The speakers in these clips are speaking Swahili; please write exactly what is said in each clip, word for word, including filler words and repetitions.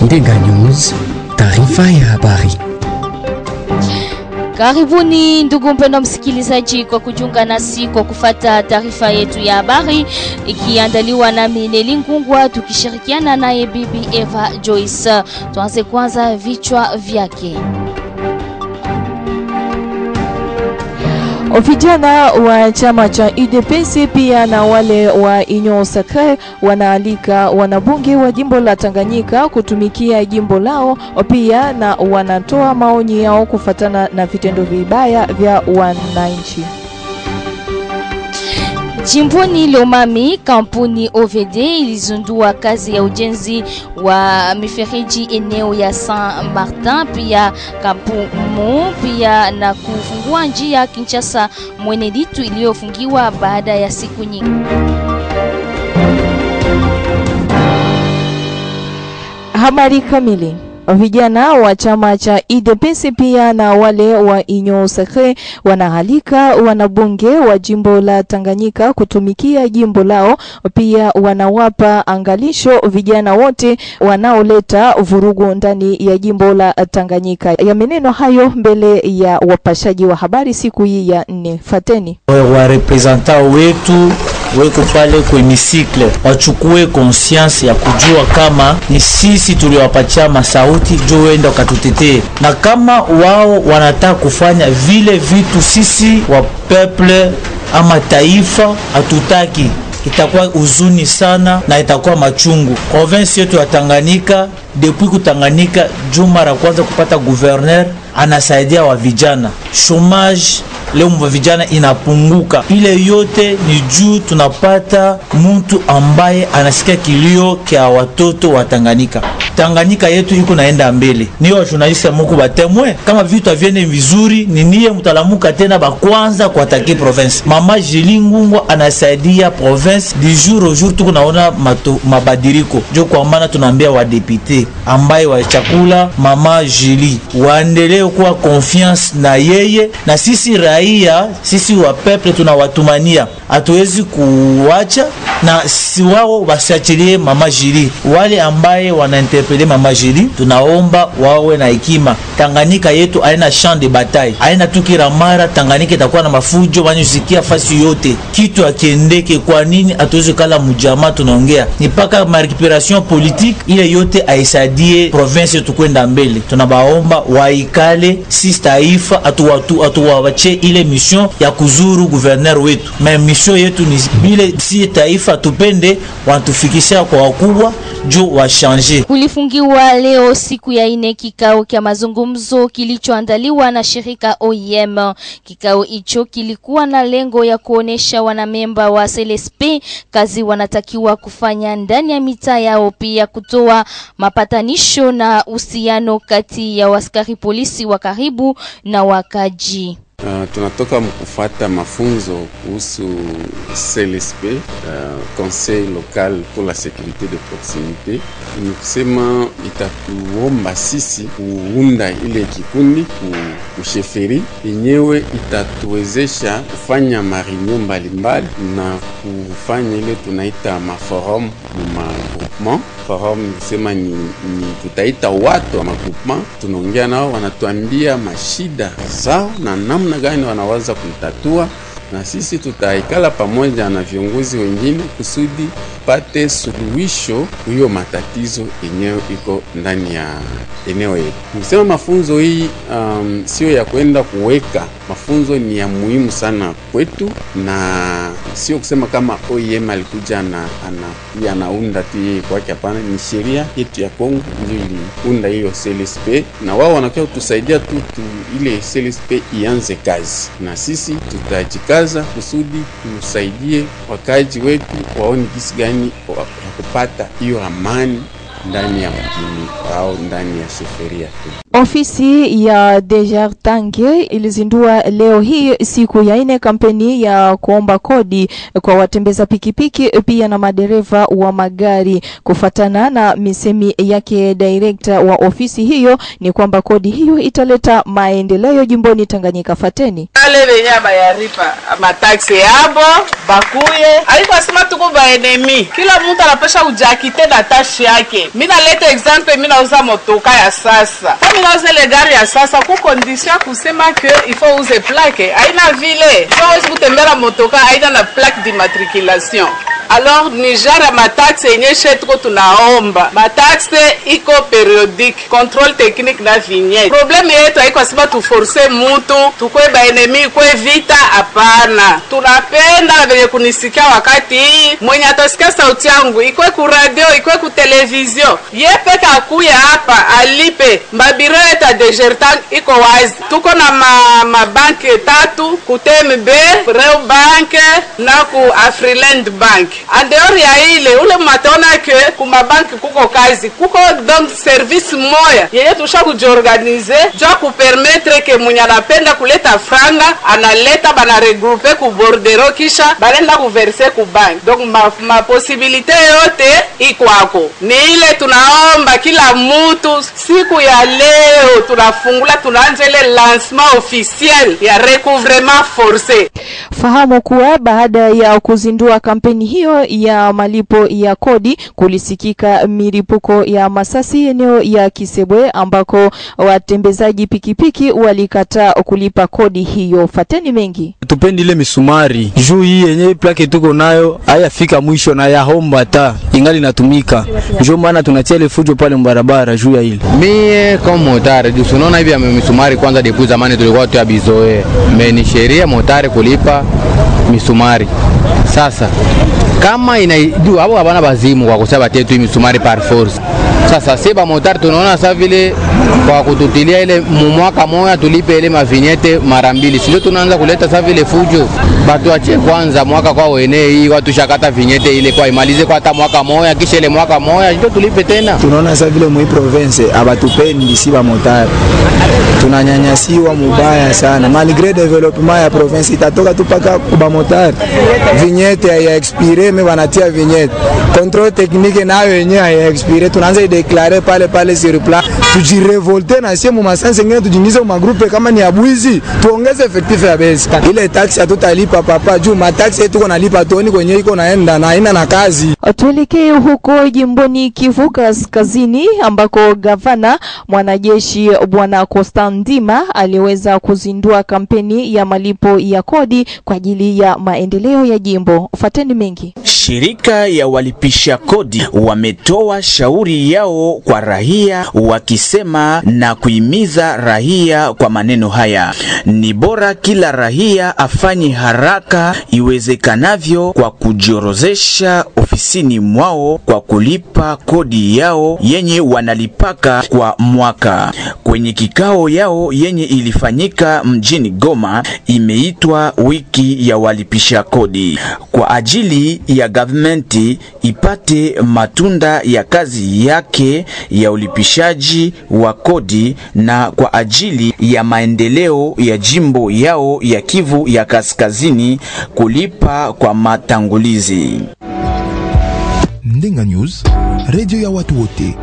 Ndenga News, taarifa ya habari. Karibuni ndugu mpendwa msikilizaji kwa kujiunga nasi kwa kufata taarifa yetu ya habari ikiandaliwa na Mineli Ngungwa tukishirikiana naye Bibi Eva Joyce. Tuanze kwanza vichwa vyake. Vijana wa chama cha U D P S pia na wale wa Union Sacrée wanaalika wanabunge wa jimbo la Tanganyika kutumikia jimbo lao, pia na wanatoa maoni yao kufatana na vitendo vibaya vya wananchi. Jimboni Lomami, kampuni O V D ilizindua kazi ya ujenzi wa mifereji eneo ya Saint Martin, pia Kapumu, pia na kufungua njia Kinshasa Mweneditu iliyofungiwa baada ya siku nyingi. Habari kamili. Vijana wa chama cha U D P S pia na wale wa Union Sacrée wanahalika wanabunge wa jimbo la Tanganyika kutumikia jimbo lao, pia wanawapa angalisho vijana wote wanaoleta vurugu ndani ya jimbo la Tanganyika. Ya meneno hayo mbele ya wapashaji wa habari siku hii ya nne. Fateni wa representant wetu weko pale kwa hemicycle wachukue conscience ya kujua kama ni sisi tuliwapatia masauti jo wenda katutetee, na kama wao wanataka kufanya vile vitu sisi wa peuple ama taifa hatutaki, itakuwa uzuni sana na itakuwa machungu. Province yetu ya Tanganyika depuis kutanganyika juma la kwanza kupata gouverneur anasaidia wa vijana, chômage leo mwa vijana inapunguka. Ile yote ni juu tunapata mtu ambaye anasikia kilio kia watoto wa Tanganyika. Tanganyika yetu iko naenda mbele. Niyo journaliste moko batemwe kama vitu aviene vizuri ni niye mtalamuka tena ba kwanza kwa atake province. Mama Julie Ngungwa anasaidia province du jour au jour, tuko naona mabadiriko. Jo kwa maana tunaambia wa député ambaye wa chakula Mama Julie waendelee kuwa confiance na yeye, na sisi raia, sisi wa peuple tunawatumania, hatuwezi kuacha na si wao wasiachilie Mama Julie. Wale ambaye wanainterpele Mama Julie tunaomba wawe na hekima. Tanganyika yetu haina champ de bataille, haina tukira mara. Tanganyika itakuwa na mafujo wanyusikia fasi yote, kitu akiendeke. Kwa nini hatuwezi kala mjamaa? Tunaongea ni paka ma récupération politique ile yote aisadie province yetu kwenda mbele. Tunabaomba waikale sisi taifa atuwatu atuwache ile mission ya kuzuru gouverneur wetu. Mais mission yetu ni bile si taifa tupende wantufikisha kwa wakubwa jo wa changer. Kulifungiwa leo siku ya ine kikao kia mazungumzo kilichoandaliwa na shirika O I M. Kikao hicho kilikuwa na lengo ya kuonesha wanamemba wa C L S P kazi wanatakiwa kufanya ndani ya mitaa yao, pia kutoa mapatanisho na uhusiano kati ya askari polisi wa karibu na wakaji. Uh, tunatoka mkufata mafunzo kuhusu C L S P, uh, Conseil Local pour la Sécurité de Proximité. Nikusema itatuomba sisi kuunda ile kikundi kusheferi yenyewe, itatuwezesha kufanya mareunion mbalimbali na kufanya ile tunaita maforum ma groupement. Forum nikusema ni, ni tutaita watu wa magroupement, tunaongea nao, wanatuambia mashida zao na namna gani wanaweza kutatua, na sisi tutaikala pamoja na viongozi wengine kusudi pate suluhisho hiyo matatizo yenyewe iko ndani ya eneo yetu. Nisema mafunzo hii um, sio ya kwenda kuweka, mafunzo ni ya muhimu sana kwetu, na sio kusema kama O I M alikuja na ana anaunda tu kwake, hapana. Ni sheria yetu ya Kongo ndio iliunda hiyo C L S P, na wao wanakuwa kutusaidia tu, tu ile C L S P ianze kazi, na sisi tutajikaza kusudi tusaidie wakaji wetu waone jinsi gani ya kupata hiyo amani ndani ya mjini au ndani ya sheferia tu. Ofisi ya Desjardins ilizindua leo hii siku ya ine kampeni ya kuomba kodi kwa watembeza pikipiki pia na madereva wa magari. Kufatana na misemi yake director wa ofisi hiyo ni kwamba kodi hiyo italeta maendeleo jimboni Tanganyika. Fateni ale benya bayaripa mataxi yabo bakuye alikuwa sema tuko ba enemy, kila mtu anapasha ujakite na tashi yake. Mina leta example, mina uza motoka ya sasa. Kama mina uza ile gari ya sasa, ku condition kusema que il faut uze plaque. Haina vile. So wezi kutembea motoka haina na plaque d'immatriculation. Alors Niger mataxe yenye shetuko tunaomba. Mataxe iko periodique, contrôle technique na vignette. Problème yetu haiko sababu tu forcer mtu, tukwe ba enemy kwe vita hapana. Tunapenda na venye kunisikia wakati mwenye atasikia sauti yangu, ikwe ku radio, ikwe ku television. Yepeka akuya hapa alipe. Mbabiro eta dejertan iko wazi. Tuko na ma, ma banke tatu, ku T M B, Reo Bank na ku Afriland Bank. Andeori ya ile ule matona ke kuma banki kuko kazi kuko donc service moya yeye tusha kujiorganize jo ku permettre ke mwenye anapenda kuleta franga analeta bana regrouper ku bordero kisha balenda ku verser ku bank. Donc ma, ma possibilité yote iko hapo. Ni ile tunaomba kila mtu siku ya leo tunafungula tunaanza ile lancement officiel ya recouvrement forcé. Fahamu kuwa baada ya kuzindua kampeni hiyo ya malipo ya kodi kulisikika milipuko ya masasi eneo ya Kisebwe ambako watembezaji pikipiki walikataa kulipa kodi hiyo. Fateni mengi. Tupendi ile misumari. Juu hii yenye plake tuko nayo hayafika mwisho na ya homba ta ingali natumika. Njoo maana tunatia ile fujo pale mbarabara juu ya ile. Mie kama motari, unaona hivi ya misumari kwanza depuis zamani tulikuwa tu abizoe. Meni sheria motari kulipa misumari. Sasa kama inajua hapo hapana bazimu kwa kusema tetu misumari par force. Sasa seba motari tunaona sasa vile kwa kututilia ile mwaka moja tulipe ile mavinyete mara mbili. Sio tunaanza kuleta sasa vile fujo. Batu ache kwanza mwaka kwa wenee hii watu shakata vinyete ile kwa imalize kwa hata mwaka moja kisha ile mwaka moja ndio tulipe tena. Tunaona sasa vile mwi province abatupendi si ba motari. Tunanyanyasiwa mubaya sana. Malgré development ya province itatoka tu paka kwa motari. Vinyete ya expire me wanatia vinyete. Contrôle technique nayo yenyewe ya expire tunaanza ideclarer pale pale sur place. Tujirevolte na sio mumasanse ngine tujingize mu magrupe kama ni abwizi tuongeze effectif ya base. Ile tax hatutalipa papa juu matax yetu tuko nalipa toni kwenye iko naenda na haina na kazi. Tuelekee huko jimboni Kivu Kaskazini ambako gavana mwanajeshi bwana Kostandima aliweza kuzindua kampeni ya malipo ya kodi kwa ajili ya maendeleo ya jimbo. Fateni mengi. Shirika ya walipisha kodi wametoa shauri yao kwa raia wakisema na kuhimiza raia kwa maneno haya: ni bora kila raia afanye haraka iwezekanavyo kwa kujiorozesha ofisini mwao kwa kulipa kodi yao yenye wanalipaka kwa mwaka. Kwenye kikao yao yenye ilifanyika mjini Goma imeitwa wiki ya walipisha kodi kwa ajili ya governmenti ipate matunda ya kazi yake ya ulipishaji wa kodi na kwa ajili ya maendeleo ya jimbo yao ya Kivu ya Kaskazini kulipa kwa matangulizi. Ndenga News, radio ya watu wote.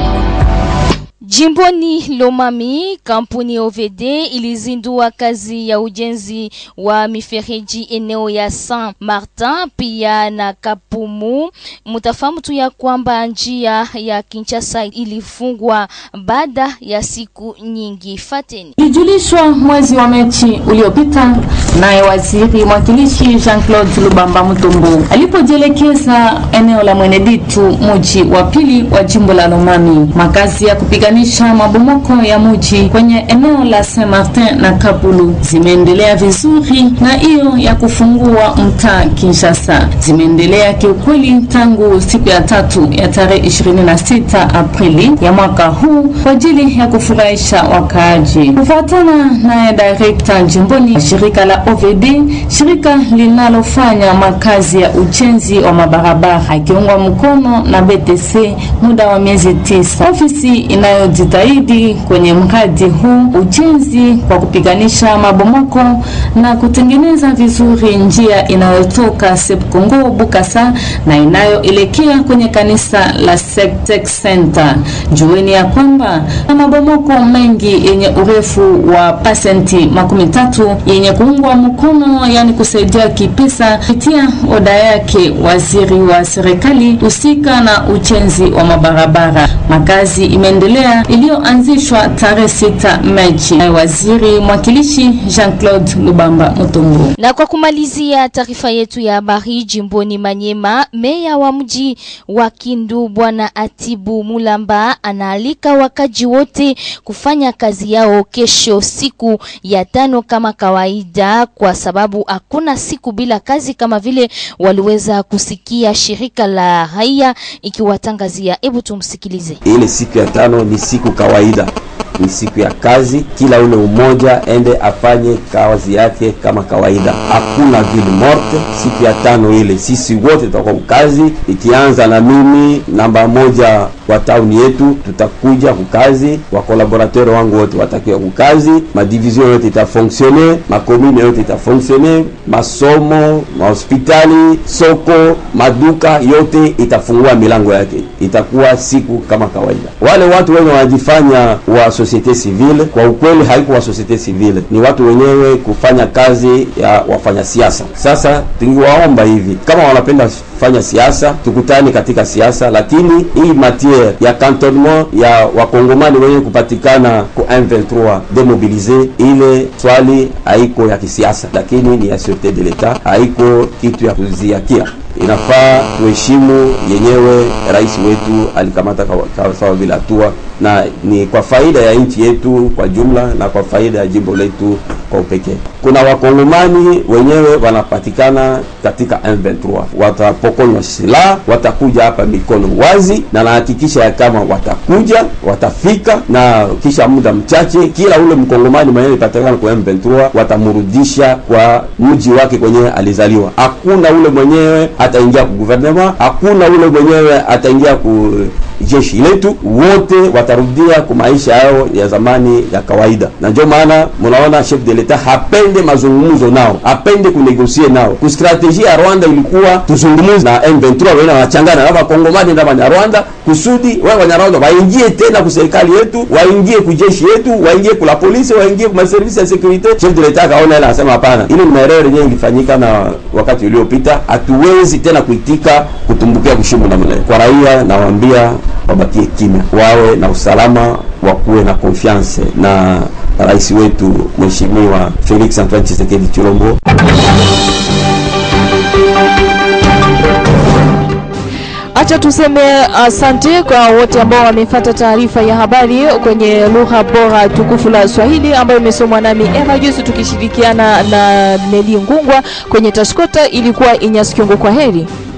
Jimboni Lomami, kampuni O V D ilizindua kazi ya ujenzi wa mifereji eneo ya Saint Martin pia na Kapumu. Mutafahamu tu ya kwamba njia ya Kinshasa ilifungwa baada ya siku nyingi. Fateni. Ilijulishwa mwezi wa Machi uliopita naye waziri mwakilishi Jean-Claude Lubamba Mutombo alipojelekeza eneo la Mweneditu, mji wa pili wa jimbo la Lomami. Makazi ya kupigania mabomoko ya muji kwenye eneo la Saint Martin na Kapulu zimeendelea vizuri, na hiyo ya kufungua mtaa Kinshasa zimeendelea kiukweli tangu siku ya tatu ya tarehe ishirini na sita Aprili ya mwaka huu kwa ajili ya kufurahisha wakaaji. Kufuatana na director jimboni shirika la O V D, shirika linalofanya makazi ya ujenzi wa mabarabara akiungwa mkono na B T C muda wa miezi tisa, ofisi inayo jitahidi kwenye mradi huu ujenzi kwa kupiganisha mabomoko na kutengeneza vizuri njia inayotoka Sep Kongo Bukasa na inayoelekea kwenye kanisa la Septex Center. Jueni ya kwamba na mabomoko mengi yenye urefu wa pasenti makumi tatu yenye kuungwa kuungwa mkono, yani kusaidia kipesa kupitia oda yake waziri wa serikali husika na ujenzi wa mabarabara. Makazi imeendelea iliyoanzishwa tarehe sita Machi na waziri mwakilishi Jean-Claude Lubamba Mutombo. Na kwa kumalizia taarifa yetu ya habari jimboni Manyema, meya wa mji wa Kindu Bwana Atibu Mulamba anaalika wakaji wote kufanya kazi yao kesho siku ya tano kama kawaida, kwa sababu hakuna siku bila kazi kama vile waliweza kusikia shirika la raia ikiwatangazia. Hebu tumsikilize. Ile siku ya tano ni siku kawaida, ni siku ya kazi. Kila ule umoja ende afanye kazi yake kama kawaida, hakuna ville morte. Siku ya tano ile sisi wote tutakuwa kazi, ikianza na mimi namba moja wa town yetu, tutakuja kukazi. Wa collaborateur wangu wote watakiwa kukazi, ma division yote itafonctionner, ma commune yote itafonctionner, masomo, ma hospitali, soko, maduka yote itafungua milango yake. Itakuwa siku kama kawaida. Wale watu wenye wanajifanya wa societe civile, kwa ukweli haiko wa societe civile, ni watu wenyewe kufanya kazi ya wafanya siasa. Sasa tungewaomba hivi, kama wanapenda fanya siasa, tukutane katika siasa, lakini hii matière ya cantonnement ya wakongomani wenyewe kupatikana ku M vingt-trois demobiliser, ile swali haiko ya kisiasa, lakini ni ya sûreté de l'État, haiko kitu ya kuziakia. Inafaa tuheshimu yenyewe rais wetu alikamata sawa bila hatua, na ni kwa faida ya nchi yetu kwa jumla na kwa faida ya jimbo letu kwa upekee. Kuna wakongomani wenyewe wanapatikana katika M vingt-trois, watapokonywa silaha, watakuja hapa mikono wazi, na nahakikisha ya kama watakuja, watafika, na kisha muda mchache kila ule mkongomani mwenyewe patikana kwa M vingt-trois watamrudisha kwa mji wake kwenye alizaliwa. Hakuna ule mwenyewe ataingia ku gouvernement, hakuna ule mwenyewe ataingia ku jeshi letu, wote watarudia kwa maisha yao ya zamani ya kawaida. Na ndio maana mnaona chef de l'Etat hapende mazungumzo nao, hapende kunegosie nao. Ku strategie ya Rwanda ilikuwa tuzungumze na M vingt-trois, wao wanachangana na Wakongomani na Banyarwanda kusudi wao Banyarwanda waingie tena ku serikali yetu, waingie ku jeshi yetu, waingie ku la polisi, waingie ku service ya securite. Chef de l'Etat kaona ile anasema hapana, ile ni erreur yenyewe ilifanyika na wakati uliopita, hatuwezi tena kuitika kutumbukia kushimo na mle. Kwa raia nawaambia wabakie kimya, wawe na usalama, wakuwe na confiance na rais wetu Mheshimiwa Felix Antoine Tshisekedi Tshilombo. Acha tuseme asante kwa wote ambao wamefuata taarifa ya habari kwenye lugha bora tukufu la Swahili ambayo imesomwa nami Eva Jusu tukishirikiana na Neli Ngungwa. Kwenye tashkota ilikuwa Inyas Kiongo. Kwa heri.